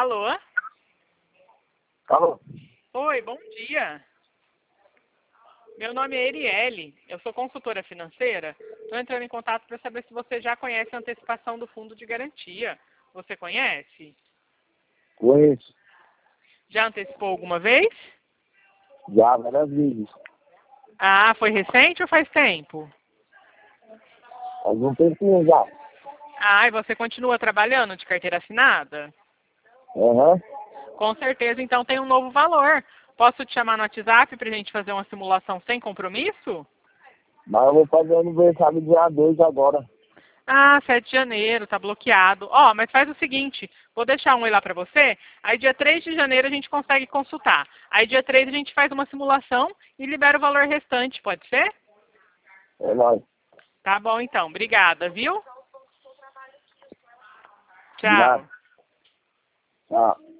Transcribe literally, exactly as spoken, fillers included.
Alô? Alô? Oi, bom dia. Meu nome é Erielle, eu sou consultora financeira. Estou entrando em contato para saber se você já conhece a antecipação do fundo de garantia. Você conhece? Conheço. Já antecipou alguma vez? Já, várias vezes. Ah, foi recente ou faz tempo? Faz um tempinho já. Ah, e você continua trabalhando de carteira assinada? Aham. Com certeza, então tem um novo valor. Posso te chamar no WhatsApp para a gente fazer uma simulação sem compromisso? Mas eu vou fazer aniversário dia dois agora. Ah, sete de janeiro, tá bloqueado. Ó, mas faz o seguinte, vou deixar um aí lá pra você, aí dia três de janeiro a gente consegue consultar. Aí dia três a gente faz uma simulação e libera o valor restante, pode ser? É nóis. Tá bom então, obrigada, viu? De nada. Tchau. Tchau.